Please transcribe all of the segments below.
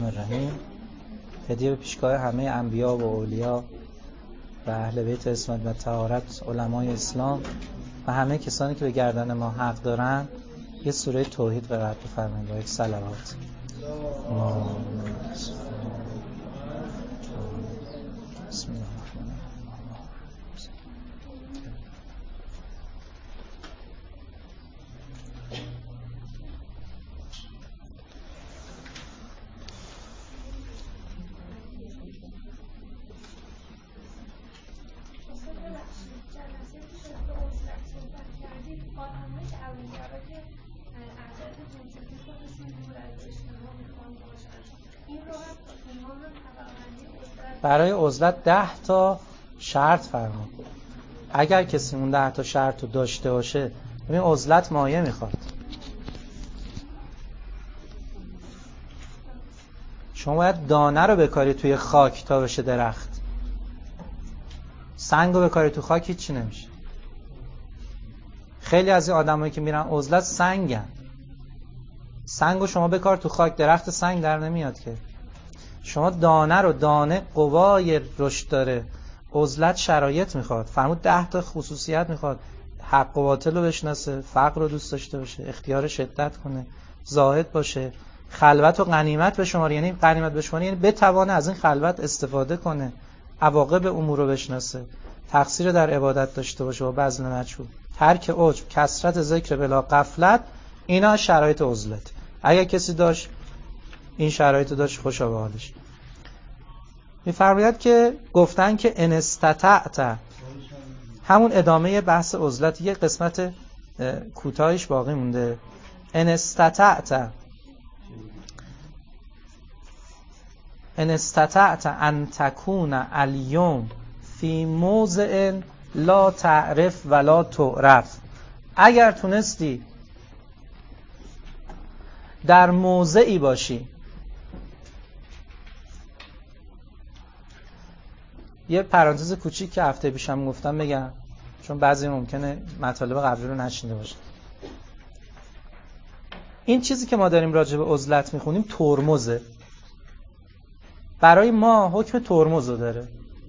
الرحیم. هدیه به پیشگاه همه انبیا و اولیا و اهل بیت عصمت و طهارت، علمای اسلام و همه کسانی که به گردن ما حق دارن، یه سوره توحید قرائت بفرمایید با یک صلوات. بسم الله الرحمن الرحیم. برای عزلت 10 تا شرط فرمود. اگر کسی اون 10 تا شرط رو داشته باشه، ببین عزلت مایه میخواد. شما باید دانه رو بکاری توی خاک تا بشه درخت. سنگ رو بکاری تو خاک هیچی نمیشه. خیلی از این آدمایی که میرن عزلت سنگن. سنگ رو شما بکار تو خاک، درخت سنگ در نمیاد که. شما دانه رو، دانه قوای رشد داره. عزلت شرایط میخواد. فرمود 10 تا خصوصیت میخواد. حق و باطل رو بشناسه، فقر رو دوست داشته باشه، اختیار شدت کنه، زاهد باشه، خلوت و غنیمت به شماره، یعنی غنیمت به شماره یعنی بتوانه از این خلوت استفاده کنه، عواقب امور رو بشناسه، تقصیر در عبادت داشته باشه و بذل مجهود، ترک عجب، کثرت ذکر بلا غفلت. اینا شرایط عزلت. اگه کسی داشت این شرایط داشت، خوشا به حالش. می‌فرماید که گفتن که ان استطعت، همون ادامه بحث عزلت، یه قسمت کوتاهش باقی مونده. ان استطعت ان تکون الیوم فی موضع لا تعرف ولا تعرف، اگر تونستی در موضعی باشی، یه پرانتز کوچیک که هفته پیشم گفتم بگم، چون بعضی ممکنه مطالب قبلی رو نشنیده باشه. این چیزی که ما داریم راجع به عزلت میخونیم ترمزه. برای ما حکم ترمز رو داره.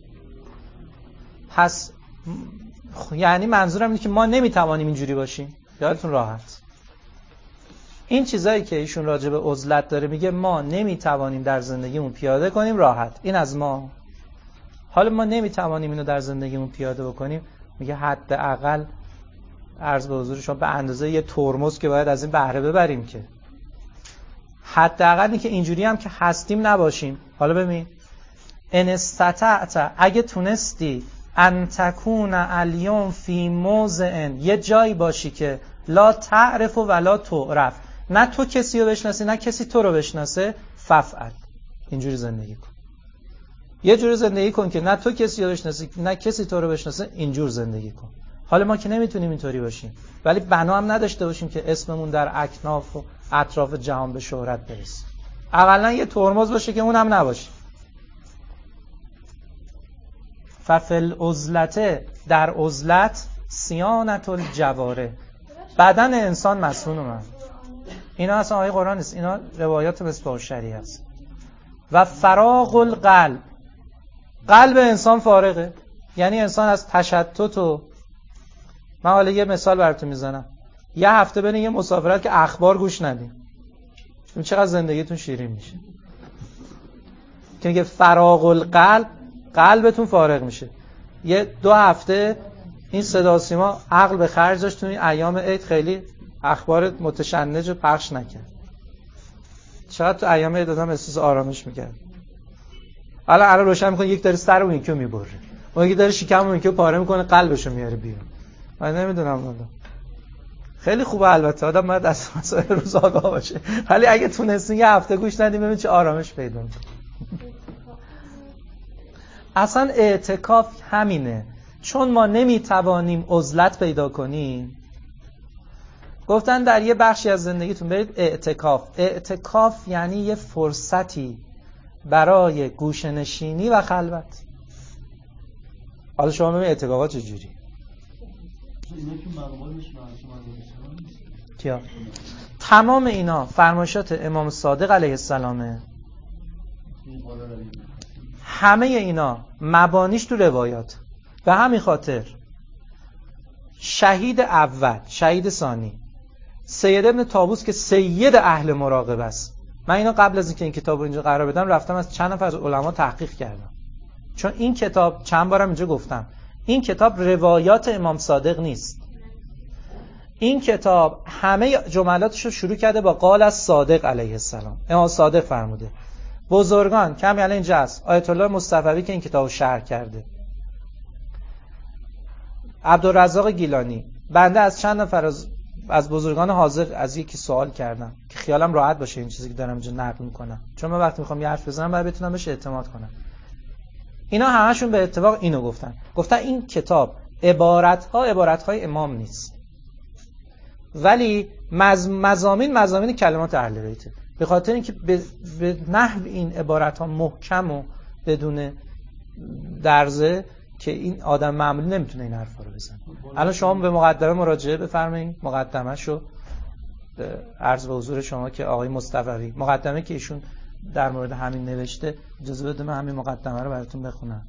پس یعنی منظورم اینه که ما نمیتوانیم اینجوری باشیم. یادتون راحت. این چیزایی که ایشون راجع به عزلت داره میگه ما نمیتوانیم در زندگیمون پیاده کنیم راحت. این از ما. حالا ما نمیتوانیم اینو در زندگیمون پیاده بکنیم، میگه حداقل عرض به حضور شما به اندازه یه ترمز که باید از این بهره ببریم، که حداقل اینکه اینجوری هم که هستیم نباشیم. حالا ببین، ان استطعت، اگه تونستی، ان تکون الیوم فی موضع، یه جایی باشی که لا تعرف ولا تعرف، نه تو کسی رو بشناسی نه کسی تو رو بشناسه، ففعل، اینجوری زندگی کن. یه جوری زندگی کن که نه تو کسی رو بشناسی نه کسی تو رو بشناسه، اینجور زندگی کن. حالا ما که نمیتونیم اینطوری باشیم، ولی بنا هم نداشته باشیم که اسممون در اکناف و اطراف جهان به شهرت برسه. اقلا یه ترمز باشه که اون هم نباشه. ففل عزلت، در عزلت صیانت الجواره، بدن انسان مسئول من. اینا اصلا آیه قرآن نیست، اینا روایات مصباح الشریعه است. و فراغ القلب، قلب انسان فارغه. یعنی انسان از تشتت و، من حالا یه مثال براتون میزنم، یه هفته برین یه مسافرت که اخبار گوش ندین، چقدر زندگیتون شیرین میشه. که میگه فراغ القلب، قلبتون فارغ میشه. یه 2 هفته این صدا سیما عقل به خرج داشت، تو این ایام عید خیلی اخبار متشنج رو پخش نکرد. چقدر تو ایام عید آدم احساس آرامش میکرد. حالا روشن میکنه یک داره سر اون یکی رو میبره، اون یکی داره شکم اون یکی رو پاره میکنه، قلبشو میاره بیرون. من نمیدونم والا. خیلی خوبه البته آدم باید از مسائل روز آگاه باشه، ولی اگه تونستین یه هفته گوش ندیم ببین چه آرامش پیدا میکنه. اصلا اعتکاف همینه. چون ما نمیتوانیم عزلت پیدا کنیم، گفتن در یه بخشی از زندگیتون برید اعتکاف. اعتکاف یعنی یه فرصتی برای گوشه‌نشینی و خلوت. حالا شما ببین اعتکافات چجوری؟ کیا؟ تمام اینا فرمایشات امام صادق علیه السلامه. همه اینا مبانیش تو روایات. به همین خاطر شهید اول، شهید ثانی، سید ابن طاووس که سید اهل مراقبه است. من اینا قبل از اینکه این کتاب رو اینجا قرار بدم رفتم از چند نفر از علما تحقیق کردم، چون این کتاب چند بارم اینجا گفتم این کتاب روایات امام صادق نیست. این کتاب همه جملاتش رو شروع کرده با قال از صادق علیه السلام. امام صادق فرموده. بزرگان کمی الان اینجا هست، آیت الله مصطفوی که این کتاب رو شرح کرده، عبدالرزاق گیلانی. بنده از چند نفر از بزرگان حاضر از یکی سوال کردم که خیالم راحت باشه این چیزی که دارم اینجا نقل میکنم، چون من وقتی میخوام یه حرف بزنم باید بتونم بهش اعتماد کنم. اینا همشون به اتفاق اینو گفتن این کتاب عبارت‌های امام نیست، ولی مضامین کلمات اهل بیت، به خاطر اینکه به نحو این عبارت‌ها محکم و بدون درزه که این آدم معمولی نمیتونه این حرفا رو بزنه. الان شما به مقدمه مراجعه بفرمایید، مقدمه‌شو عرض به حضور شما که آقای مصطفوی مقدمه که ایشون در مورد همین نوشته، اجازه بده من همین مقدمه رو براتون بخونم.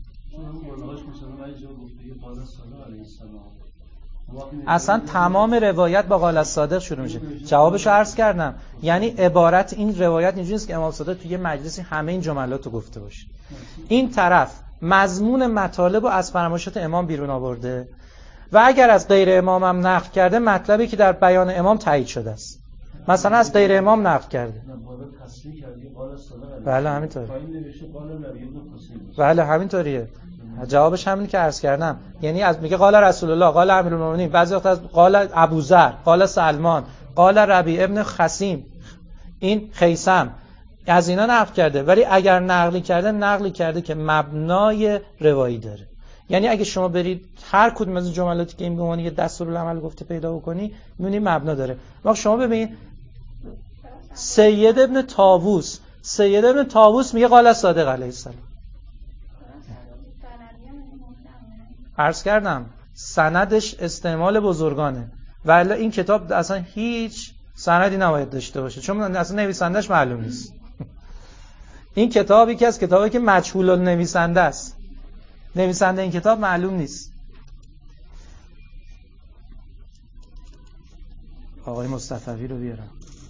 اصلا تمام روایت با قال الصادق شروع میشه. جوابشو عرض کردم، یعنی عبارت این روایت اینجوریه که امام صادق توی یه مجلسی همه این جملات رو گفته باشه. این طرف مضمون مطالب رو از فرمایشات امام بیرون آورده و اگر از غیر امام هم نقل کرده مطلبی که در بیان امام تایید شده است. مثلا از غیر امام نقل کرده. بله همینطوره. بله همینطوریه. جوابش همین که عرض کردم، یعنی از میگه قال رسول الله، قال امیرالمومنین، بعضی وقت از قال ابوذر، قال سلمان، قال ربیع ابن خصیم، این خیثم، از اینا نقل کرده. ولی اگر نقلی کرده که مبنای روایی داره. یعنی اگه شما برید هر کدوم از جملاتی که این به عنوان یه دستورالعمل گفته پیدا بکنی می‌بینی مبنا داره. وقتی شما ببین سید ابن طاووس میگه قال صادق علیه السلام. عرض کردم سندش استعمال بزرگانه، ولی این کتاب اصلا هیچ سندی نباید داشته باشه، چون اصلا نویسندش معلوم نیست. این کتاب یکی از کتابایی که مجهول النویسنده است. نویسنده این کتاب معلوم نیست. آقای مصطفوی رو بیارم.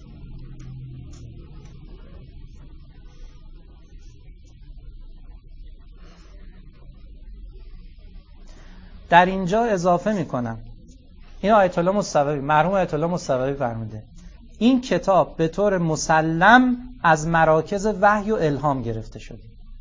در اینجا اضافه میکنم، این آیت الله مصطفوی، مرحوم آیت الله مصطفوی فرموده این کتاب به طور مسلم از مراکز وحی و الهام گرفته شده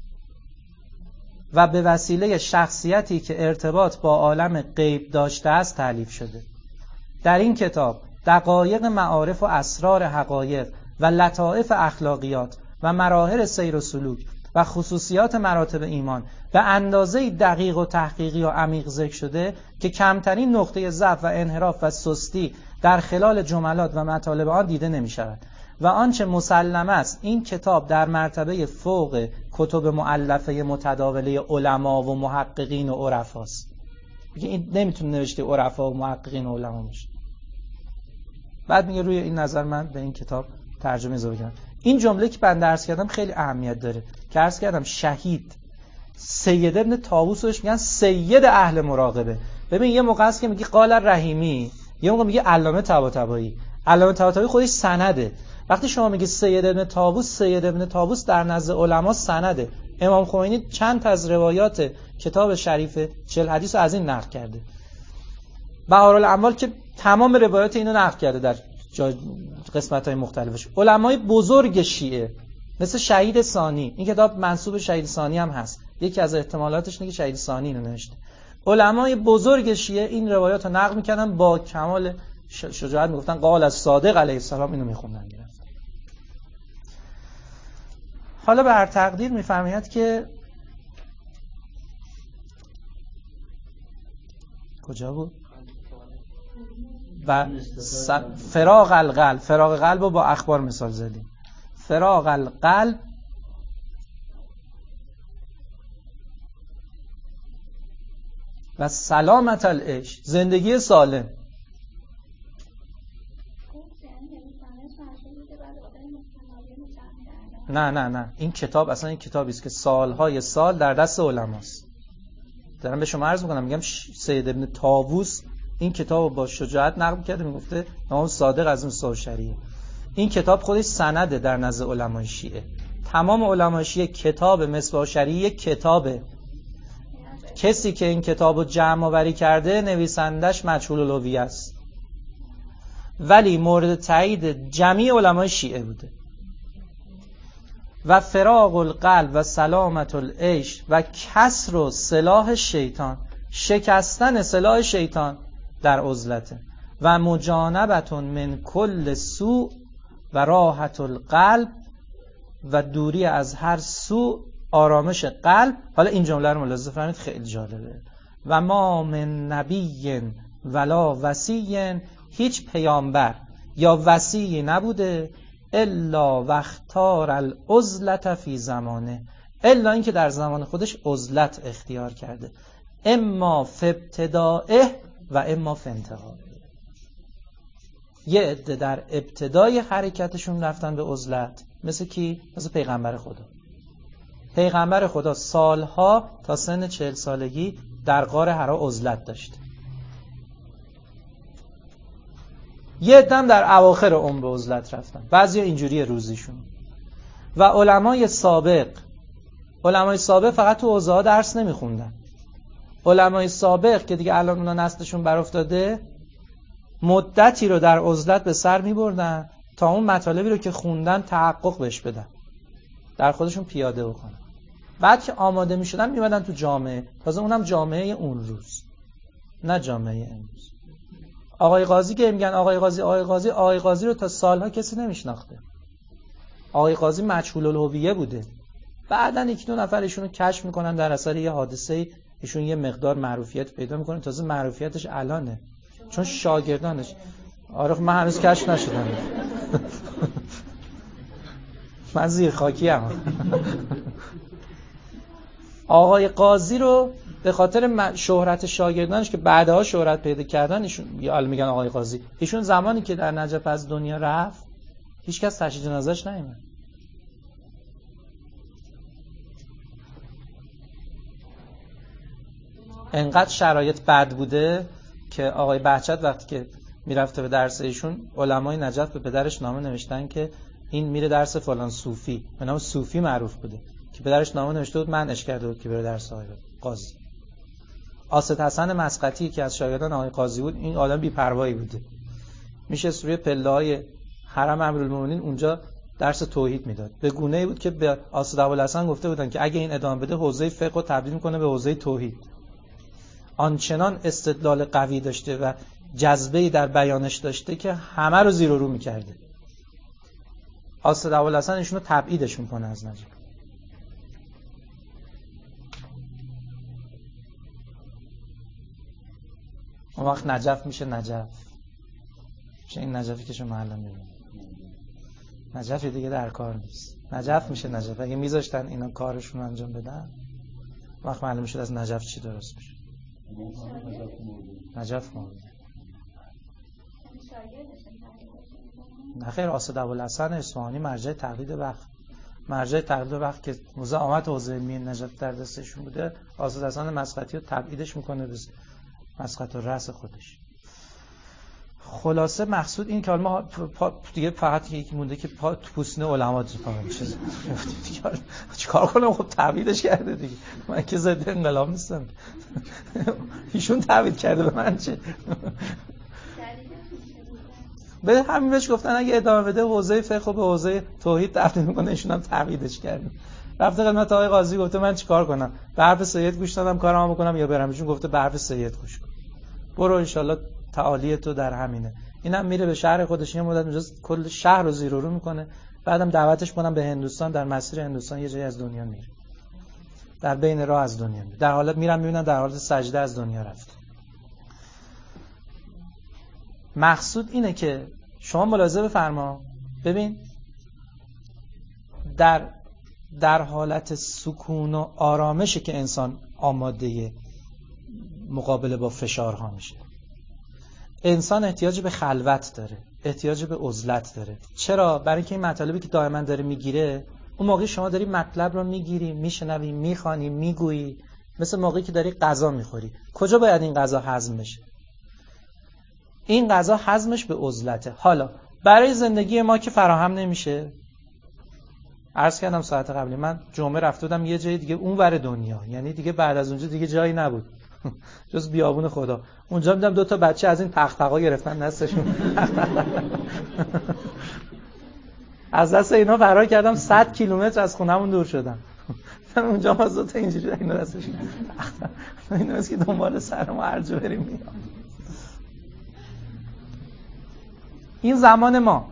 و به وسیله شخصیتی که ارتباط با عالم غیب داشته است تألیف شده. در این کتاب دقایق معارف و اسرار حقایق و لطائف اخلاقیات و مراحل سیر و سلوک و خصوصیات مراتب ایمان به اندازه‌ای دقیق و تحقیقی و عمیق ذکر شده که کمترین نقطه ضعف و انحراف و سستی در خلال جملات و مطالب آن دیده نمی شود و آنچه مسلم است این کتاب در مرتبه فوق کتب مؤلفه متداوله علما و محققین و عرفا است. این نمیتونه نوشته عرفا و محققین و علما باشه. بعد میگه روی این نظر من به این کتاب ترجمه اضافه کردم. این جمله که بنده عرض کردم خیلی اهمیت داره که عرض کردم شهید سید ابن طاووس روش میگن سید اهل مراقبه. ببین یه موقع است که میگی قال رحیمی، یه موقع میگه علامه طباطبایی. علامه طباطبایی خودش سنده. وقتی شما میگی سید ابن طاووس در نزد علما سنده. امام خمینی چند تا از روایات کتاب شریف 40 حدیث رو از این نقل کرده. بهارالاموال که تمام روایات اینو نقل کرده در قسمت‌های مختلفش. علمای بزرگ شیعه مثل شهید ثانی، این کتاب منسوب شهید ثانی هم هست، یکی از احتمالاتش اینه که شهید ثانی اینو نوشته. علمای بزرگ شیعه این روایات رو نقل می‌کردن، با کمال شجاعت میگفتن قال از صادق علیه السلام، اینو میخوندن میرفتن. حالا به هر تقدیر میفرماید که کجا بود؟ و فراغ القلب رو با اخبار مثال زدیم. فراغ القلب و سلامت العیش، زندگی سالم. نه این کتاب اصلا این کتابی است که سالهای سال در دست علماست. دارم به شما عرض میکنم، میگم سید ابن طاووس این کتابو با شجاعت نقل کرده، میگفته امام صادق از مصباح الشریعه. این کتاب خودش سنده در نزد علمای شیعه. تمام علمای شیعه کتاب مصباح الشریعه کتابه. کسی که این کتابو جمع آوری کرده نویسندش مجهول الهویه است، ولی مورد تایید جمعی علمای شیعه بوده. و فراغ القلب و سلامت العیش و کسر سلاح شیطان، شکستن سلاح شیطان در عزلته. و مجانبتون من کل سوء و راحت القلب و دوری از هر سوء، آرامش قلب. حالا این جمله رو ملاحظه فرمایید، خیلی جالبه. و ما من نبی ولا وصی، هیچ پیامبر یا وصی نبوده الا واختار العزلة فی زمانه، الا اینکه در زمان خودش عزلت اختیار کرده، اما فی ابتدائه و اما فی انتهائه. یه عده در ابتدای حرکتشون رفتن به عزلت، مثل کی؟ مثل پیغمبر خدا. پیغمبر خدا سالها تا سن 40 سالگی در غار حرا عزلت داشت. یه عده‌ام در اواخر عمر به عزلت رفتن، بعضیا اینجوری روزیشون. و علمای سابق فقط تو حوزه ها درس نمیخوندن. علمای سابق که دیگه الان اونا نسلشون برافتاده، مدتی رو در عزلت به سر میبردن تا اون مطالبی رو که خوندن تحقق بهش بدن، در خودشون پیاده بکنن. بعد که آماده میشدن میمدن تو جامعه، تازه اونم جامعه اون روز، نه جامعه امروز. آقای قاضی که میگن آقای قاضی رو تا سالها کسی نمیشناخته. آقای قاضی مجهول الهویه بوده. بعدن یک دو نفر ایشونو کشف میکنن در اثر یه حادثه، ایشون یه مقدار معروفیت پیدا میکنه. تازه معروفیتش الانه چون شاگردانش. آره من هنوز کشف نشدم. من زیر خاکی ام. آقای قاضی رو به خاطر شهرت شاگردانش که بعدها شهرت پیدا کردن، ایشون میگن آقای قاضی. ایشون زمانی که در نجف از دنیا رفت هیچ کس تشییع جنازه‌اش نیامد. انقدر شرایط بد بوده که آقای بهجت وقتی که میرفته به درس ایشون، علمای نجف به پدرش نامه نوشتن که این میره درس فلان صوفی، به نام صوفی معروف بوده، که پدرش نامه نوشته بود منعش کرده بود که بره درس آقای قاضی. آسد حسن مسقطی که از شاگردان آقای قاضی بود، این آدم بی‌پروایی بوده، میشه روی پله‌های حرم امیرالمومنین اونجا درس توحید میداد. به گونه‌ای بود که به آسد ابوالحسن گفته بودن که اگه این ادامه بده حوزه فقه رو تبدیل می‌کنه به حوزه توحید. آنچنان استدلال قوی داشته و جذبه‌ای در بیانش داشته که همه رو زیر و رو می‌کرده. آسد ابوالحسن ایشونو تبعیدش می‌کنه از نجف. اون وقت نجف میشه این نجفی که شما الان می‌بینید. نجفی دیگه در کار نیست. نجف میشه نجف. اگه میذاشتن اینا کارشون رو انجام بدن، وقت معلوم شد از نجف چی درست میشه. نجف مرده. نخیر، آسد ابوالحسن اصفهانی مرجع تقلید وقت که مزاحمت حوزه علمی نجف در دستشون بوده، آسد حسن مسقطی رو تبعیدش میکنه به مسقط الرأس خودش. خلاصه مقصود این که ما دیگه فقط یکی مونده که تو پوستین علما چیز چیکار کنم؟ خب تعویضش کرده دیگه. من که ضد انقلاب نیستم. ایشون تعویض کرده، به من چه؟ به همین بهش گفتن اگه ادامه بده حوزه فقه به حوزه توحید تبدیل میکنه، ایشون هم تعویضش کرده. رفته خدمت آقای قاضی گفته من چیکار کنم؟ به حرف سید گوش دادم کارامو بکنم یا برم؟ ایشون گفته به حرف سید گوش کن. برو ان شاءالله تعالی تو در همینه. اینم میره به شهر خودش، یه مدت اونجا کل شهر رو زیر و رو میکنه. بعدم دعوتش کنم به هندوستان، در مسیر هندوستان یه جایی از دنیا میره، در بین راه از دنیا میره، در حالت میرم میبینم در حالت سجده از دنیا رفت. مقصود اینه که شما ملاحظه بفرما، ببین در حالت سکون و آرامشه که انسان آماده مقابله با فشارها میشه. انسان احتیاج به خلوت داره، احتیاج به عزلت داره. چرا؟ برای اینکه این مطالبی که دائما داره میگیره اون موقعی شما داری مطلب رو میگیری، میشنوی، میخوانی، میگویی، مثل موقعی که داری غذا میخوری. کجا باید این غذا هضم بشه؟ این غذا هضمش به عزلته. حالا برای زندگی ما که فراهم نمیشه، عرض کردم ساعت قبلی من جمعه رفته بودم یه جای دیگه اونور دنیا، یعنی دیگه بعد از اونجا دیگه جایی نبود جز بیابون خدا. اونجا دیدم 2 تا بچه از این تختقا گرفتن دستشون از دست اینا فرار کردم، 100 کیلومتر از خونمون دور شدم اونجا ما 2 تا اینجوری اینا دستشون اینا است که دنبال سرم هرجا بریم میام. این زمان ما.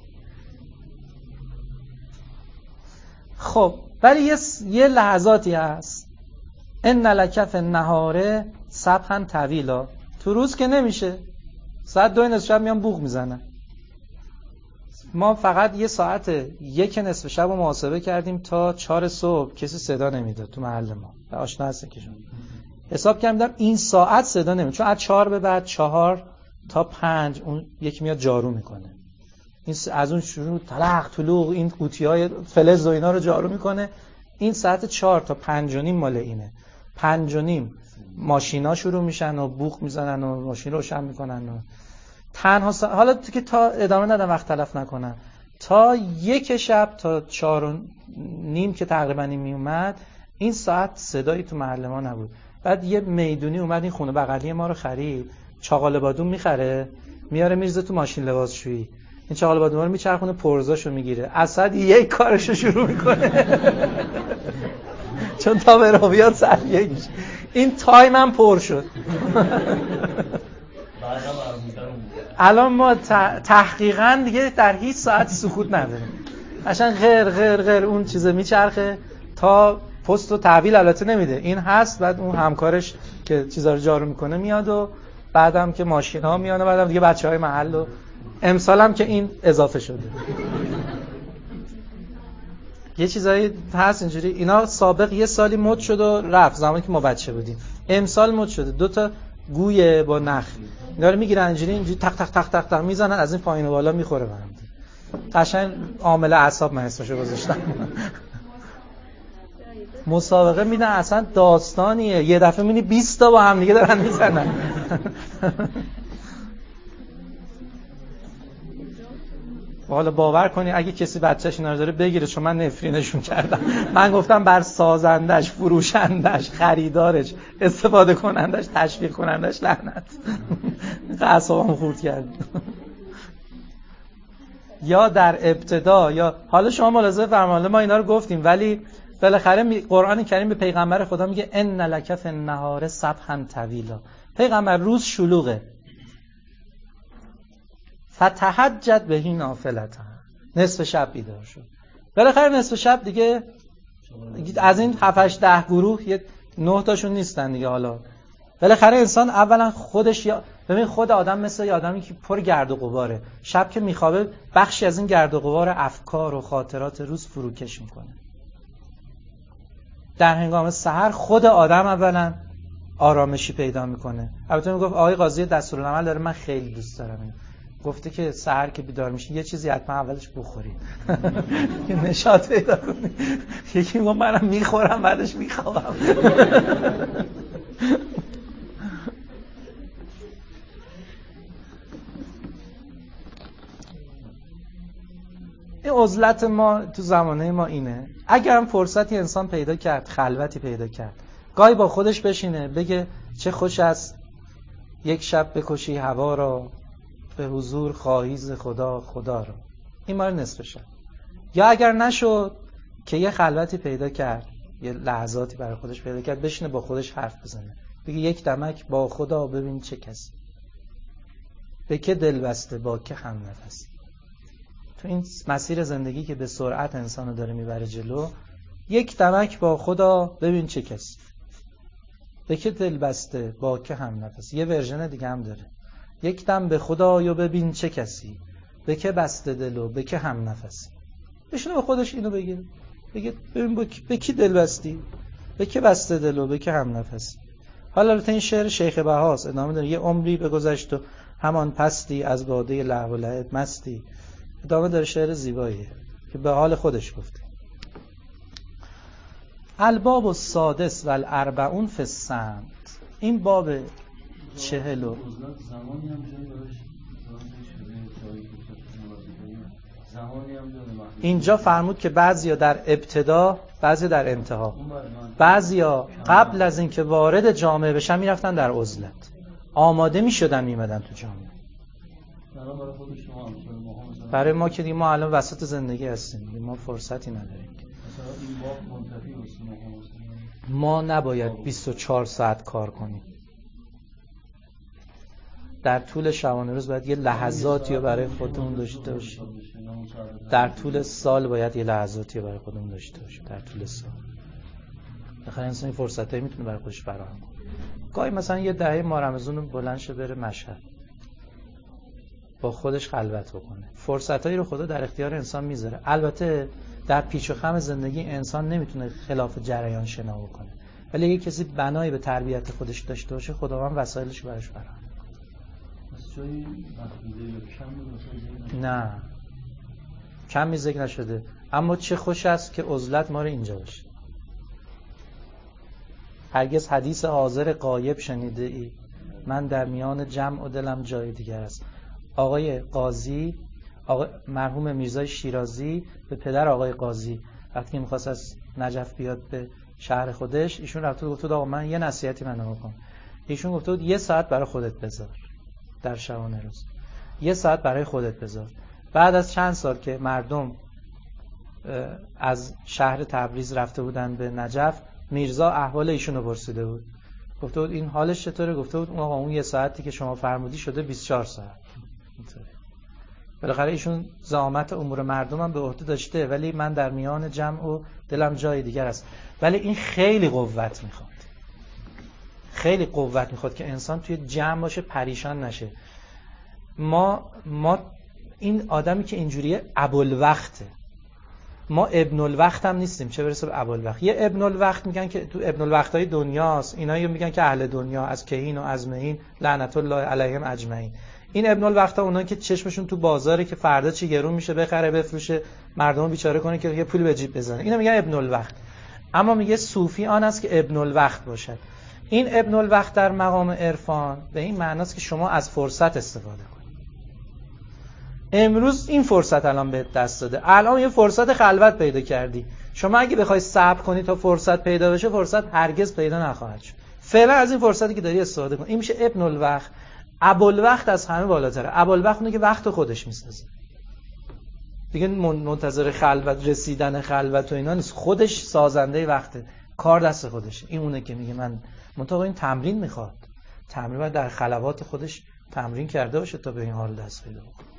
خب ولی یه لحظاتی هست ان لک فی النهار سبحا طویلا، تو روز که نمیشه، ساعت 2 نصف شب میان بوق میزنن. ما فقط یه ساعت 1 نصف شب رو محاسبه کردیم تا 4 صبح کسی صدا نمیداد تو محل ما. آشنا هستن که شما حساب کردم این ساعت صدا نمیاد، چون از 4 به بعد 4 تا 5 اون یکی میاد جارو میکنه، این از اون شروع تلق طلوق این قوطی‌های فلز و اینا رو جارو میکنه. این ساعت 4 تا 5 و نیم مال اینه. 5 و نیم ماشینا شروع میشن و بوق میزنن و ماشین روشن میکنن و تنها حالا که تا ادامه ندم وقت تلف نکنم، تا 1 شب تا 4 و نیم که تقریبا این میومد، این ساعت صدایی تو محل ما نبود. بعد یه میدونی اومد این خونه بغلی ما رو خرید، چاقال بادون میخره میاره میرزه تو ماشین لباسشویی، این چاقال بادون رو میچرخونه پرزاشو میگیره، اسد یک کارشو شروع میکنه چون تا به رویات ساعت 1 میشه. این تایمم پر شد الان ما تحقیقاً دیگه در هیچ ساعت سکوت نداریم، عشان غیر غیر غیر اون چیزه میچرخه تا پست و تحویل البته نمیده، این هست. بعد اون همکارش که چیزا رو جارو میکنه میاد و بعدم که ماشین ها میان و بعدم دیگه بچهای محل و امسال هم که این اضافه شده. یه چیزایی هست اینجوری، اینا سابق یه سالی مد شد و رفت زمانی که ما بچه بودیم، امسال مد شده 2 تا گویه با نخ اینا رو میگیرن اینجوری تق تق تق تق تق میزنن، از این پایین و بالا میخوره برام. قشنگ عامل اعصاب من اسمشو گذاشتم. مسابقه میدن، اصلا داستانیه، یه دفعه میبینی 20 تا با هم دیگه دارن میزنن. حالا باور کنی اگه کسی بچه‌ش اینا رو داره بگیره، چون من نفرینشون کردم. من گفتم بر سازندش، فروشندش، خریدارش، استفاده کنندش، تشویق کنندش لعنت. اعصابم خورد کرد. یا در ابتدا یا حالا شما ملاحظه فرمایید ما اینا رو گفتیم، ولی بالاخره قرآن کریم به پیغمبر خدا میگه ان لک فی النهار سبحا طویلا. پیغمبر روز شلوغه، فتهجد به نافلته، نصف شب بیدار شد. بالاخره نصف شب دیگه از این 7-8-10 گروه یه 9 تاشون نیستن دیگه. حالا بالاخره انسان اولا خودش ببین خود آدم مثل یه آدمی که پر گرد و غباره، شب که میخوابه بخشی از این گرد و غبار افکار و خاطرات روز فروکش میکنه. در هنگام سحر خود آدم اولا آرامشی پیدا میکنه. البته میگفت آقای قاضی دستورالعمل داره، من خیلی دوست دارم اینو، گفته که سحر که بیدار میشی یه چیزی حتما اولش بخوری که نشاط پیدا کنی. یکی میگه منم میخورم بعدش میخوابم. این عزلت ما تو زمانه ما اینه. اگرم فرصتی انسان پیدا کرد، خلوتی پیدا کرد، گاهی با خودش بشینه بگه چه خوش است یک شب بکشی هوا را، به حضور خواهی ز خدا خدا را. این مال نصف شب. یا اگر نشد که یه خلوتی پیدا کرد، یه لحظاتی برای خودش پیدا کرد، بشینه با خودش حرف بزنه، بگه یک دمک با خدا ببین چه کسی، به که دل بسته با که هم نفس. تو این مسیر زندگی که به سرعت انسانو داره میبره جلو، یک دمک با خدا ببین چه کسی، به که دل بسته با که هم نفس. یه ورژن دیگه هم داره، یک دم به خدا یا ببین چه کسی، به که بسته دلو به که هم نفسی. بشینه با خودش اینو بگه ببین به کی دل بستی، به که بسته دلو به که هم نفسی. حالا البته این شعر شیخ بهاست، ادامه داره. یه عمری بگذشت و همان پستی، از باده لهو و لعب مستی. ادامه داره، شعر زیباییه که به حال خودش گفته. الباب السادس و الاربعون فی السمت. این باب 40 اینجا فرمود که بعضیا در ابتدا، بعضی در انتها، بعضیا قبل از اینکه وارد جامعه بشن میرفتن در عزلت، آماده میشدن میمدن تو جامعه. برای ما که دیگه ما الان وسط زندگی هستیم، ما فرصتی نداریم. ما نباید 24 ساعت کار کنیم. در طول شبانه روز باید یه لحظاتی رو برای خودمون داشته باشیم. در طول سال باید یه لحظاتی رو برای خودمون داشته باشیم. در طول سال بخاطر انسان این فرصتایی میتونه برای خودش فراهم کنه. گاهی مثلا یه دهه ماه رمضان بلند شه بره مشهد، با خودش خلوت بکنه. فرصتایی رو خدا در اختیار انسان میذاره. البته در پیچ و خم زندگی انسان نمیتونه خلاف جریان شنا بکنه، ولی اگه کسی بنایی به تربیت خودش داشته باشه، خداوند وسایلش براش فراهم. نه، کم ذکر نشده، اما چه خوش است که عزلت ما رو اینجا باشه. هرگز حدیث حاضر غایب شنیده ای؟ من در میان جمع و دلم جای دیگر است. آقای قاضی، مرحوم میرزای شیرازی به پدر آقای قاضی وقتی می‌خواست از نجف بیاد به شهر خودش، ایشون رفت و گفت آقا من یه نصیحتی منو بکن. ایشون گفت بود 1 ساعت برای خودت بذار در شبانه روز، 1 ساعت برای خودت بذار. بعد از چند سال که مردم از شهر تبریز رفته بودن به نجف، میرزا احوال ایشون رو پرسیده بود. گفته بود این حالش چطوره؟ گفته بود آقا اون 1 ساعتی که شما فرمودی شده 24 ساعت. بالاخره ایشون زعامت امور مردم هم به عهده داشته، ولی من در میان جمع و دلم جای دیگر است. ولی این خیلی قوت میخواد، خیلی قوت میخواد که انسان توی جمع باشه، پریشان نشه. ما این آدمی که اینجوریه ابوالوقته، ما ابن الوقت هم نیستیم، چه برسه به ابوالوقت. یه ابن الوقت میگن که تو ابن الوقتای دنیاست، اینا میگن که اهل دنیا، از کهین و از مهین لعنت الله علیهم اجمعین. این ابن الوقتا اونایی که چشمشون تو بازاره که فردا چی گرون میشه بخره بفروشه، مردم بیچاره کنه که یه پولی به جیب بزنه، اینا میگن ابن الوقت. اما میگه صوفی آن است که ابن الوقت باشد. این ابن الوقت در مقام عرفان به این معناست که شما از فرصت استفاده کنید. امروز این فرصت الان بهت دست داده، الان یه فرصت خلوت پیدا کردی. شما اگه بخوای صبر کنی تا فرصت پیدا بشه، فرصت هرگز پیدا نخواهد شد. فعلا از این فرصتی که داری استفاده کن. این میشه ابن الوقت. ابوالوقت از همه بالاتره. ابوالوقت اونه که وقت خودش میسازه، دیگه منتظر خلوت، رسیدن خلوت و اینا نیست، خودش سازنده وقته، کار دست خودشه. این اونه که میگه من منتها این تمرین میخواد، تمرین باید در خلوات خودش تمرین کرده باشه تا به این حال دست پیدا کنه.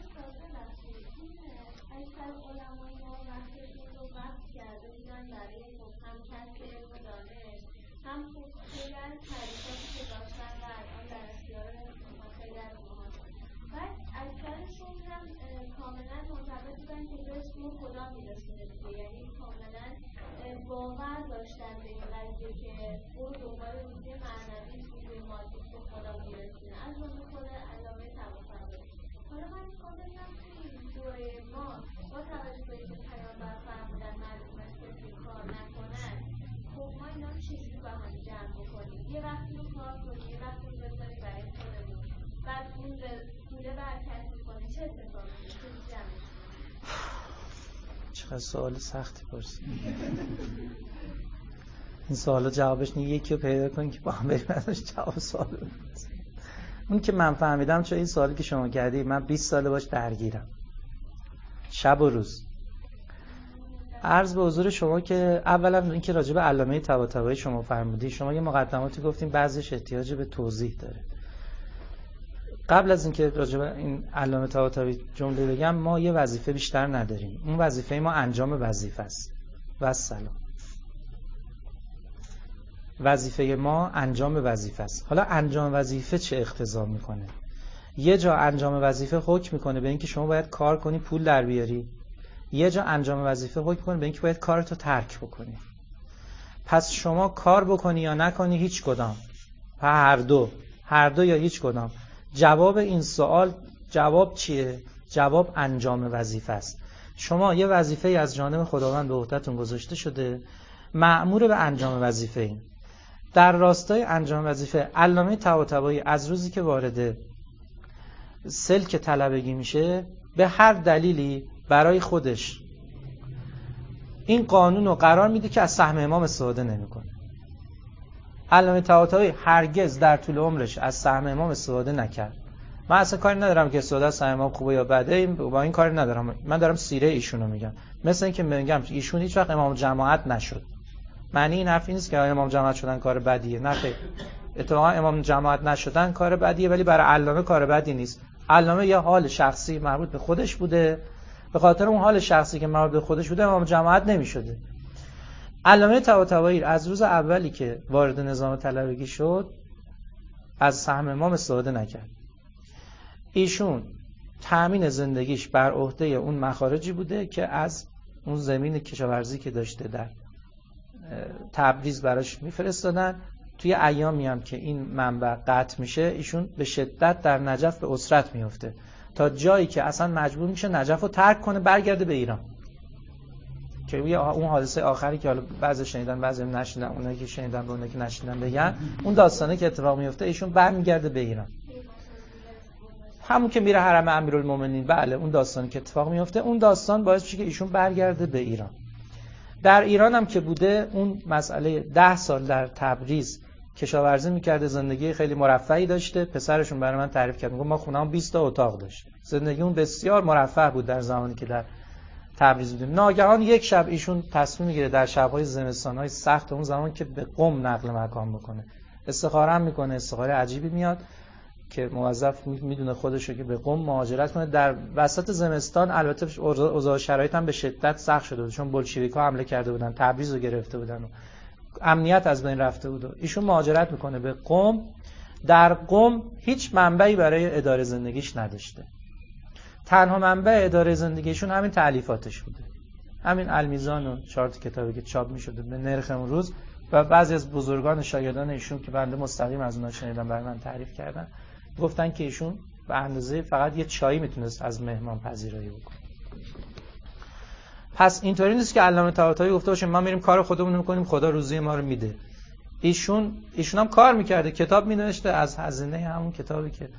باور داشتن به این قضیه که اون دنبال روزی معنوی روزی مادی که خدا میرسونه. از اون خود علامه طباطبایی. حالا من میخوام بگم که این دوره ما با توجه به اینکه پیامبر فرمودن مردم کسی کار نکنن، خب ما اینا رو چجوری با هم جمع بکنیم؟ یه وقتی رو کار کنیم، یه وقتی رو بذاریم برای خودمون، بعد اون پوله برکت میکنه، چه اتفاقی میفته؟ جمع چقدر سوال سختی پرسید. این سوالا جوابش نیست، یکی رو پیدا کنید که با هم بریم ازش جواب سوال بدید. اون که من فهمیدم چون این سوالی که شما کردی من 20 ساله باش درگیرم، شب و روز. عرض به حضور شما که اولا اینکه راجع به علامه طباطبایی شما فرمودی، شما یه مقدماتی گفتیم بعضیش احتیاج به توضیح داره. قبل از اینکه راجع به این علامه طباطبایی جمله بگم، ما یه وظیفه بیشتر نداریم. اون وظیفه ما انجام وظیفه است. و سلام. وظیفه ما انجام وظیفه است. حالا انجام وظیفه چه اقتضا میکنه؟ یه جا انجام وظیفه حکم میکنه به اینکه شما باید کار کنی پول در بیاری. یه جا انجام وظیفه حکم میکنه به اینکه باید کارتو ترک بکنی. پس شما کار بکنی یا نکنی هیچ کدام. هر دو یا هیچ کدام. جواب این سوال جواب چیه؟ جواب انجام وظیفه است. شما یه وظیفه از جانب خداوند به عهده‌تون گذاشته شده، مأمور به انجام وظیفه ایم. در راستای انجام وظیفه علامه طباطبایی از روزی که وارد سلک طلبگی میشه به هر دلیلی برای خودش این قانون رو قرار میده که از سهم امام استفاده نمیکنه. علامه طباطبایی هرگز در طول عمرش از سهم امام استفاده نکرد. من اصلا کاری ندارم که استفاده از سهم امام خوبه یا بده، با این کاری ندارم. من دارم سیره ایشونو میگم. مثل اینکه میگم ایشون هیچ وقت امام جماعت نشد. معنی این حرف نیست که امام جماعت شدن کار بدیه. نه خیر. اتفاقا امام جماعت نشدن کار بدیه، ولی برای علامه کار بدی نیست. علامه یه حال شخصی مربوط به خودش بوده، به خاطر اون حال شخصی که مربوط به خودش بوده امام جماعت نمیشده. علامه طباطبایی از روز اولی که وارد نظام طلبگی شد از سهم امام استفاده نکرد. ایشون تأمین زندگیش بر عهده اون مخارجی بوده که از اون زمین کشاورزی که داشته در تبریز براش میفرستادن. توی ایامی هم که این منبع قطع میشه ایشون به شدت در نجف به اسرت میفته، تا جایی که اصلا مجبور میشه نجف رو ترک کنه برگرده به ایران. که اون حادثه آخری که حالا بعضی شنیدن بعضی نشنیدن، اونایی که شنیدن به اونایی که نشنیدن بگن، اون داستانه که اتفاق میفته ایشون برمیگرده به ایران. همون که میره حرم امیرالمومنین، بله اون داستانی که اتفاق میفته، اون داستان باعث میشه که ایشون برگرده به ایران. در ایران هم که بوده اون مسئله 10 سال در تبریز کشاورزی میکرده، زندگی خیلی مرفهی داشته. پسرشون برای من تعریف کرد، میگه ما خونه‌مون 20 تا اتاق داشت. زندگی اون بسیار مرفه بود در زمانی که در تبریز بودیم. ناگهان یک شب ایشون تصمیم میگیره در شب‌های زمستان‌های سخت اون زمان که به قم نقل مکان بکنه. استخاره هم میکنه، استخاره عجیبی میاد که موظف میدونه خودشو که به قم مهاجرت کنه. در وسط زمستان البته اوضاع شرایط هم به شدت سخت شده بود، چون بلشویک‌ها حمله کرده بودن، تبریز رو گرفته بودن و امنیت از بین رفته بود. ایشون مهاجرت میکنه به قم. در قم هیچ منبعی برای اداره زندگیش نداشته. تنها منبع اداره زندگیشون همین تألیفاتش بوده، همین المیزان و 4 کتابی که چاپ میشده به نرخ اون روز. و بعضی از بزرگان شاگردان ایشون که بنده مستقیم از اونها شنیدم برای من تعریف کردن، گفتن که ایشون به اندازه فقط یه چایی میتونست از مهمان پذیرایی بکنه. پس اینطوری نیست که علامه طباطبایی گفته باشه ما میریم کار خودمون رو میکنیم خدا روزی ما رو میده. ایشون هم کار میکرده، کتاب مینوشته. از هزینه همون کتابی که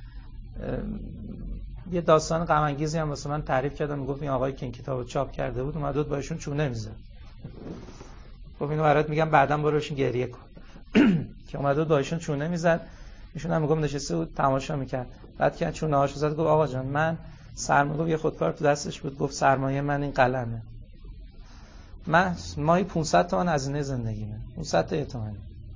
یه داستان غم انگیزی هم واسه من تعریف کردن، میگفت این آقایی که این کتابو چاپ کرده بود اومد بود با ایشون چونه میزد. گفت اینو برات میگم بعداً برو بشین گریه کن. که اومد بود با ایشون چونه میزد. ایشون هم میگم نشسته بود تماشا میکرد. بعد که چونه هاشو زد گفت آقا جان من سرمایه، یه خودکار تو دستش بود، گفت سرمایه من این قلمه. من ماهی 500 تومان هزینه زندگیمه، 500 تومان.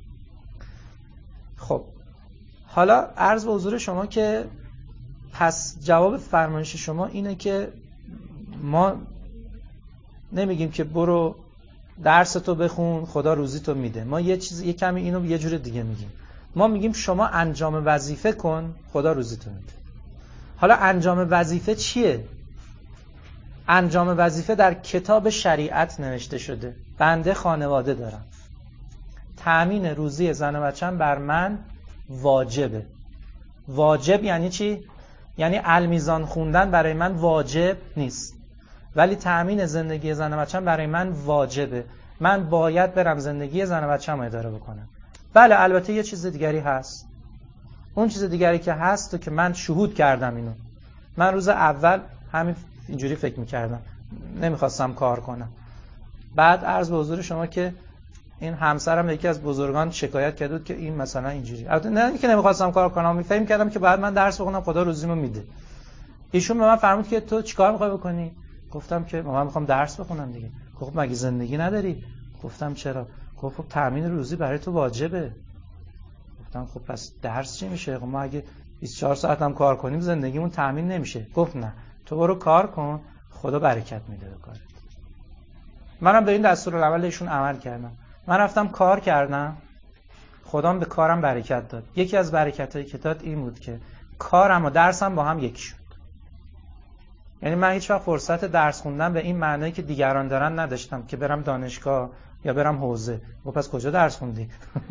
خب حالا عرض به حضور شما که پس جواب فرمایش شما اینه که ما نمیگیم که برو درس تو بخون خدا روزی تو میده. ما یه کمی اینو یه جور دیگه میگیم. ما میگیم شما انجام وظیفه کن خدا روزی تو میده. حالا انجام وظیفه چیه؟ انجام وظیفه در کتاب شریعت نوشته شده. بنده خانواده دارم، تأمین روزی زن و بچه‌م بر من واجبه. واجب یعنی چی؟ یعنی المیزان خوندن برای من واجب نیست، ولی تأمین زندگی زن و بچه‌م برای من واجبه. من باید برم زندگی زن و بچه‌م رو اداره بکنم. بله البته یه چیز دیگری هست. اون چیز دیگری که هست تو که من شهود کردم اینو. من روز اول همین اینجوری فکر می‌کردم، نمی‌خواستم کار کنم. بعد عرض به حضور شما که این همسرم یکی از بزرگان شکایت کرد بود که این مثلا اینجوری. البته نه اینکه نمی‌خواستم کار کنم، فکر کردم که بعد من درس بخونم خدا روزیمو میده. ایشون به من فرمود که تو چیکار می‌خوای بکنی؟ گفتم که من می‌خوام درس بخونم دیگه. گفت مگه زندگی نداری؟ گفتم چرا؟ گفت خب تأمین روزی برای تو واجبه. گفتم خب پس درس چی میشه؟ خب ما اگه 24 ساعت هم کار کنیم زندگیمون تأمین نمیشه. گفت نه، تو برو کار کن خدا برکت میده به کارت. منم به این دستورالعمل ایشون عمل کردم. من رفتم کار کردم، خدام به کارم برکت داد. یکی از برکتایی که داد این بود که کارم و درسم با هم یکی شد. یعنی من هیچ وقت فرصت درس خوندن به این معنایی که دیگران دارن نداشتم که برم دانشگاه یا برم حوزه. خب پس کجا درس خوندی؟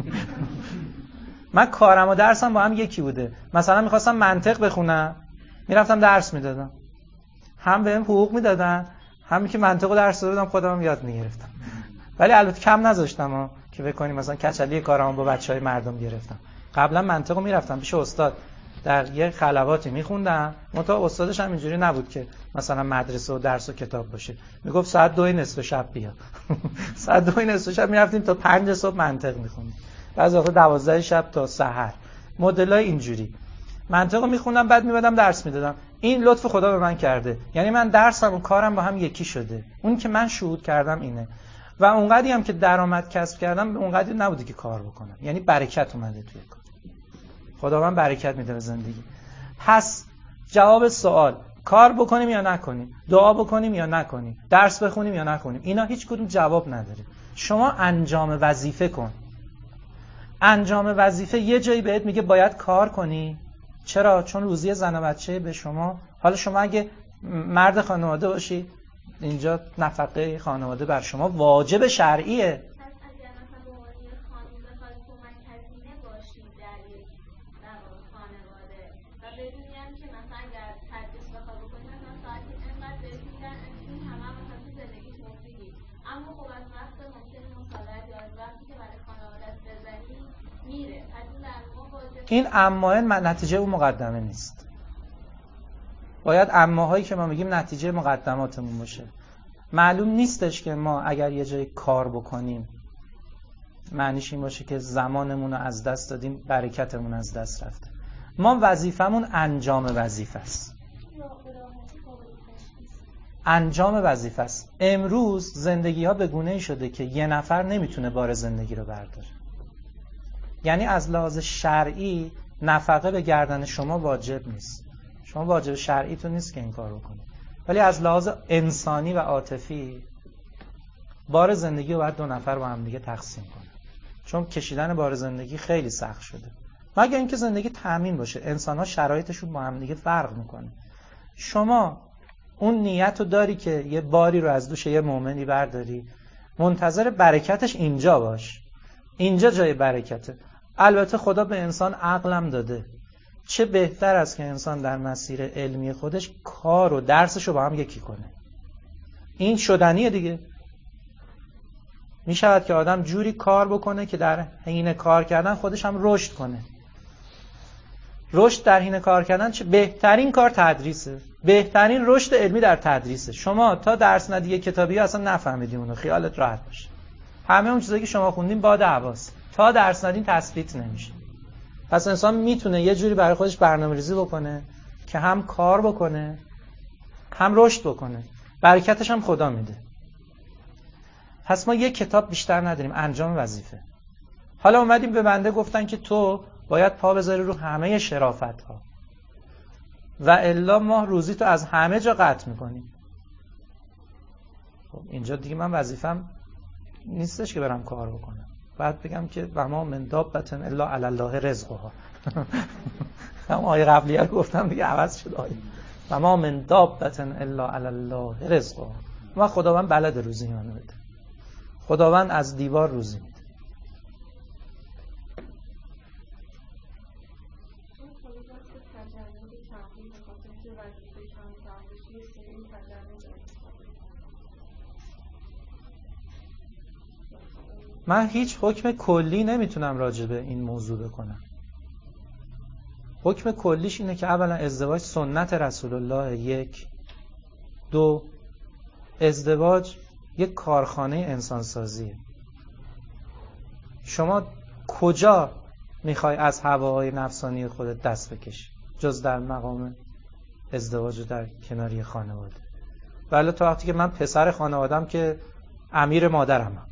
من کارم و درسم با هم یکی بوده. مثلا می‌خواستم منطق بخونم، میرفتم درس میدادم. هم بهم حقوق میدادن، همین که منطق و درس دادم خودم یاد میگرفتم. ولی البته کم نذاشتم که بکنیم مثلا کچلی کارامو با بچهای مردم گرفتم. قبلا منطقو میرفتم پیش استاد در یه خلواتی میخوندم، منتها استادش هم اینجوری نبود که مثلا مدرسه و درس و کتاب باشه. میگفت ساعت 2:30 شب بیا. ساعت 2:30 شب میرفتیم تا 5 صبح منطق میخوندیم. بعضی وقتا 12 شب تا سحر. مدلای اینجوری. منطقو میخوندم بعد میبادم درس میدادم. این لطف خدا به من کرده. یعنی من درسم و کارم با هم یکی شده. اون که من شهود کردم اینه. و اونقدری هم که درآمد کسب کردم اونقدری نبوده که کار بکنم. یعنی برکت اومده توی کار. خدا من برکت میده به زندگی. پس جواب سوال، کار بکنیم یا نکنیم، دعا بکنیم یا نکنیم، درس بخونیم یا نکنیم، اینا هیچ کدوم جواب نداره. شما انجام وظیفه کن. انجام وظیفه یه جایی بهت میگه باید کار کنی. چرا؟ چون روزی زن و بچه به شما. حالا شما اگه مرد خانواده باشی اینجا نفقه خانواده بر شما واجب شرعیه. این اماه نتیجه اون مقدمه نیست. باید اماهایی که ما میگیم نتیجه مقدماتمون باشه. معلوم نیستش که ما اگر یه جای کار بکنیم معنیش این باشه که زمانمون رو از دست دادیم، برکتمون از دست رفته. ما وظیفمون انجام وظیفه است. انجام وظیفه است. امروز زندگی ها به گونه‌ای شده که یه نفر نمیتونه بار زندگی رو برداره. یعنی از لحاظ شرعی نفقه به گردن شما واجب نیست. شما واجب شرعیتون نیست که این کار رو کنید. ولی از لحاظ انسانی و عاطفی بار زندگی رو باید 2 نفر با هم دیگه تقسیم کنن. چون کشیدن بار زندگی خیلی سخت شده. مگر اینکه زندگی تأمین باشه. انسان‌ها شرایطشون با هم دیگه فرق میکنه. شما اون نیت رو داری که یه باری رو از دوش یه مؤمنی برداری، منتظر برکتش اینجا باش. اینجا جای برکته. البته خدا به انسان عقلم داده. چه بهتر است که انسان در مسیر علمی خودش کار و درسش رو با هم یکی کنه. این شدنیه دیگه. می شود که آدم جوری کار بکنه که در حین کار کردن خودش هم رشد کنه. رشد در حین کار کردن چه بهترین کار تدریسه. بهترین رشد علمی در تدریسه. شما تا درس ندی کتابی اصلا نفهمیدی اونو، خیالت راحت باشه. همه اون چیزایی که شما خوندین باد حواس. تا درس ندین تثبیت نمیشه. پس انسان میتونه یه جوری برای خودش برنامه‌ریزی بکنه که هم کار بکنه هم رشد بکنه. برکتش هم خدا میده. پس ما یه کتاب بیشتر نداریم، انجام وظیفه. حالا اومدیم به بنده گفتن که تو باید پا بذاری رو همه شرافت‌ها و الا ما روزی تو از همه جا قطع میکنیم. خب اینجا دیگه من وظیفم نیستش که برم کار بکنم. بعد بگم که و ما من دابة الا علی الله رزقها. هم آیه قبلیه رو گفتم دیگه عوض شد آیه. و ما من دابة الا علی الله رزقها. ما خداوند بلد روزی منو بده. خداوند از دیوار روزی میده. من هیچ حکم کلی نمیتونم راجع به این موضوع بکنم. حکم کلیش اینه که اولا ازدواج سنت رسول الله. 1 2 ازدواج یک کارخانه انسانسازیه. شما کجا میخوای از هواهای نفسانی خودت دست بکشی جز در مقام ازدواج و در کناری خانواده؟ ولی تا وقتی که من پسر خانوادم که امیر مادرم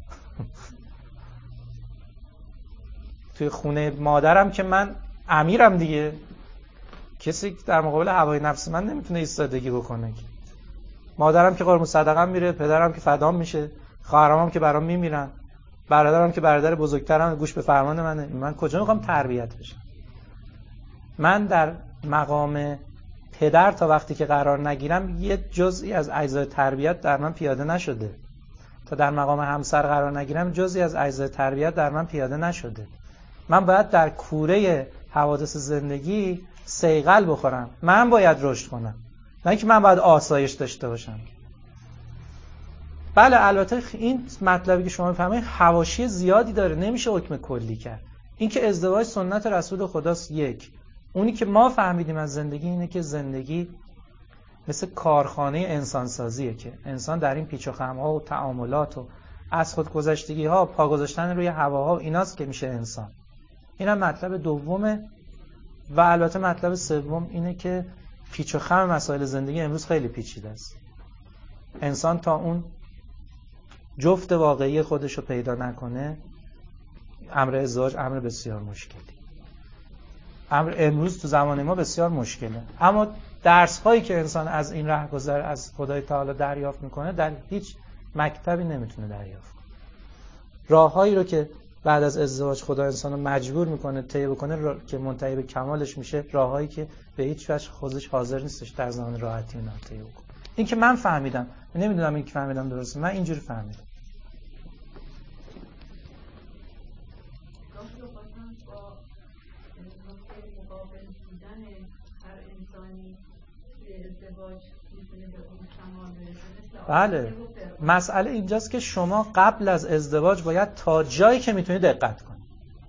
توی خونه مادرم که من امیرم دیگه. کسی در مقابل هوای نفس من نمیتونه ایستادگی بکنه. مادرم که قربون صدقم میره، پدرم که فدام میشه، خواهرام که برام میمیرن، برادرم که برادر بزرگترم گوش به فرمان منه. من کجا میخوام تربیت بشم؟ من در مقام پدر تا وقتی که قرار نگیرم یه جزئی از اجزای تربیت در من پیاده نشده. تا در مقام همسر قرار نگیرم جزئی از اجزای تربیت در من پیاده نشده. من باید در کوره حوادث زندگی صیقل بخورم. من باید رشد کنم، نه اینکه من باید آسایش داشته باشم. بله البته این مطلبی که شما میفهمید حواشی زیادی داره، نمیشه حکم کلی کرد. این که ازدواج سنت رسول خداست یک. اونی که ما فهمیدیم از زندگی اینه که زندگی مثل کارخانه انسانسازیه که انسان در این پیچ و خم‌ها و تعاملات و از خودگذشتگی‌ها، پا گذاشتن روی هواها و ایناست که میشه انسان. اینم مطلب دومه. و البته مطلب سوم اینه که پیچ و خم مسائل زندگی امروز خیلی پیچیده است. انسان تا اون جفت واقعی خودش رو پیدا نکنه، امر ازدواج امر بسیار مشکلی. امر امروز تو زمان ما بسیار مشکله. اما درس هایی که انسان از این رهگذر از خدای تعالی دریافت میکنه در هیچ مکتبی نمیتونه دریافت کنه. راههایی رو که بعد از ازدواج خدا انسان رو مجبور میکنه طی بکنه که منتهی به کمالش میشه، راههایی که به هیچ وجه خودش حاضر نیستش در زمان راحتی اون طی بکنه. این که من فهمیدم، نمیدونم این که فهمیدم درسته، من اینجوری فهمیدم. بله، مسئله اینجاست که شما قبل از ازدواج باید تا جایی که میتونید دقت کنید.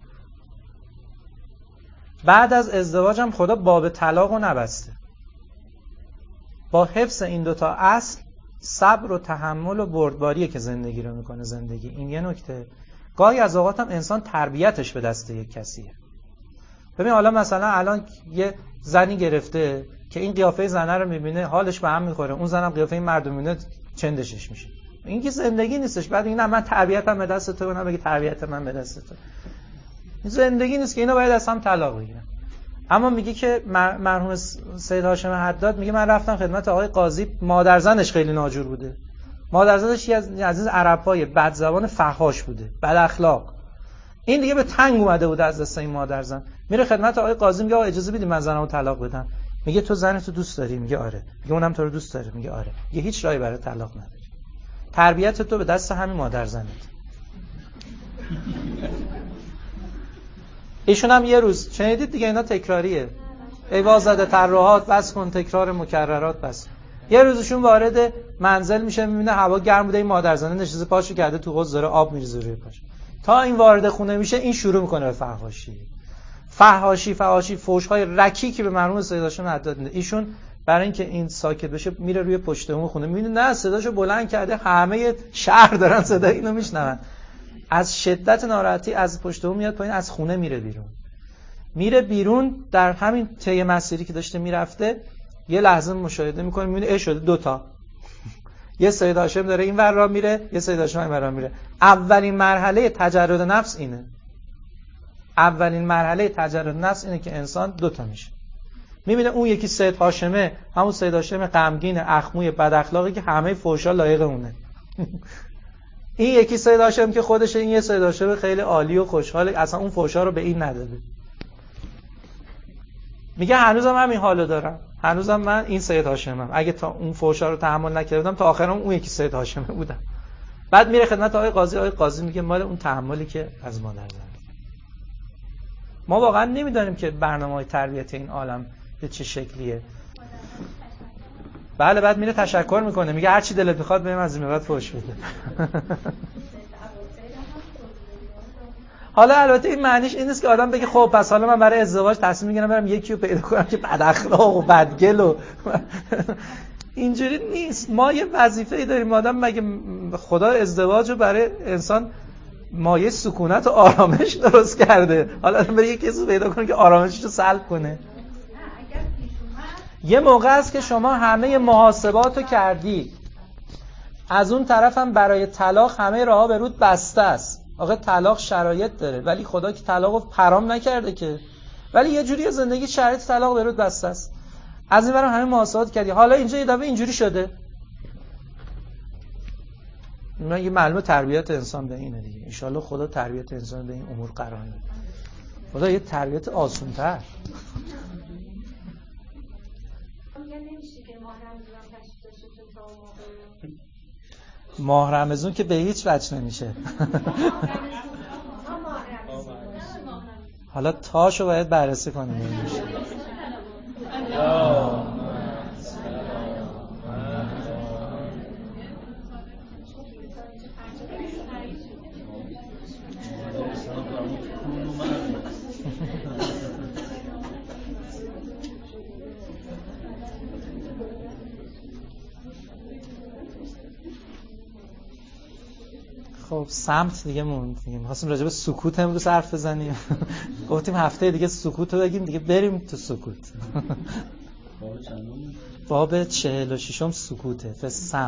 بعد از ازدواج هم خدا باب طلاق رو نبسته. با حفظ این دوتا اصل، صبر و تحمل و بردباریه که زندگی رو میکنه زندگی. این یه نکته. گاهی از اوقات هم انسان تربیتش به دست یک کسیه. ببین حالا مثلا الان یه زنی گرفته که این قیافه زنه رو میبینه حالش به هم میخوره، اون زنم قیافه این مرد رو میبینه چندشش میشه. این که زندگی نیستش. بعد این من تربیتم به دست تو، اونم بگه تربیت من به دست تو. این زندگی نیست که اینا باید از هم طلاق بگیرن. اما میگه که مرحوم سید هاشم حداد میگه من رفتم خدمت آقای قاضی، مادرزنش خیلی ناجور بوده. مادرزنش از عربای بد زبان فحاش بوده، بد اخلاق. این دیگه به تنگ اومده بود از دست این مادرزن. میره خدمت آقای قاضی میگه آقا اجازه بدید من زنمو طلاق بدم. میگه تو زنتو دوست داری؟ میگه آره. میگه اونم تو رو دوست داره؟ میگه آره. میگه هیچ راهی برای طلاق نداری. تربیت تو به دست همین مادرزنت. ایشون هم یه روز شنیدید دیگه، اینا تکراریه. ای وازده ترهات بس کن، تکرار مکررات بس. یه روزشون وارد منزل میشه، میبینه هوا گرم بوده، این مادرزنه نشسته پاشو کرده تو حوض داره آب میریزه روی پاش. تا این وارد خونه میشه این شروع میکنه به فحاشی فحش‌های رکیکی به مرحوم سید هاشم حداد میده. ایشون برای اینکه این ساکت بشه میره روی پشت بوم خونه، میبینه نه صداشو بلند کرده، همه شهر دارن صدای اینو میشنون. از شدت ناراحتی از پشت بوم میاد پایین، از خونه میره بیرون. در همین طی مسیری که داشته میرفته یه لحظه مشاهده میکنه، میبینه شده دوتا. یه سید هاشم داره این ور راه میره، یه سید هاشم این ور راه میره. اولین مرحله تجرد نفس اینه. که انسان دوتا میشه. میبینه اون یکی سید هاشمه، همون سید هاشم غمگین اخموی بد اخلاقی که همه فحشا لایق اونه. این یکی سید هاشم که خودشه، این یه سید هاشم خیلی عالی و خوشحاله، اصلا اون فحشا رو به این نداده. میگه هنوزم همین حالو دارم، هنوزم من این سید هاشمم. اگه تا اون فحشا رو تحمل نکردم تا آخرام اون یکی سید هاشمه بودم. بعد میره خدمت آقای قاضی میگه مال اون تحملی که از مادر زن. ما واقعا نمیدونیم که برنامه‌های تربیت این عالم به چه شکلیه. بله، بعد میره تشکر میکنه، میگه هر چی دلت میخواد بهم از این بعد فحش بده. حالا البته این معنیش این نیست که آدم بگه خب پس حالا من برای ازدواج تصمیم میگیرم برم یکی رو پیدا کنم که بد اخلاق و بدگل و اینجوری نیست. ما یه وظیفه‌ای داریم. آدم مگه خدا ازدواج رو برای انسان مایه سکونت و آرامش درست کرده؟ حالا برای یه کسی پیدا کنه که آرامشش رو سلب کنه. یه موقع است که شما همه محاسبات رو کردی، از اون طرف هم برای طلاق همه راه‌ها به رود بسته است. آقا طلاق شرایط داره، ولی خدا که طلاق رو حرام نکرده که، ولی یه جوری زندگی شرایط طلاق به رود بسته است. از این برام همه محاسبات کردی، حالا اینجا یه دفعه اینجوری شده. اینا یه معلومه تربیت انسان به اینه دیگه. ان شاءالله خدا تربیت انسان به این امور قرار میده. خدا یه تربیت آسان‌تر. ماه رمضان که به هیچ وجه نمیشه. حالا تاشو باید بررسی کنیم. خب سمت دیگه موند دیگه. می‌خواستیم راجع به سکوت امروز حرف بزنیم. گفتیم هفته دیگه سکوت رو بگیم دیگه، بریم تو سکوت. باب 46م سکوته.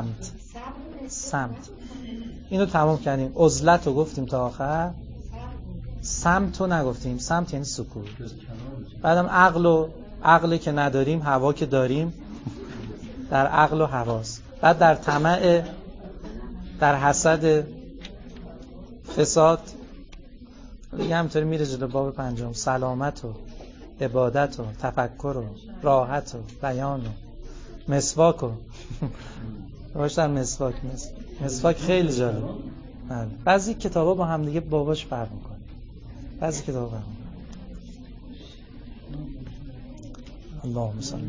سمت اینو تمام کردیم. عزلت رو گفتیم تا آخر، سمت رو نگفتیم. سمت یعنی سکوت. بعدم عقل که نداریم، هوا که داریم. در عقل و حواس. بعد در طمع، در حسد، فساد دیگه همینطوری میره جلو. باب 5 سلامت و عبادت و تفکر و راحت و بیان و مسواک و باش در مسواک خیلی جالب. بعضی کتابا با هم دیگه باباش فرق میکنه. بعضی کتابا اللهم صل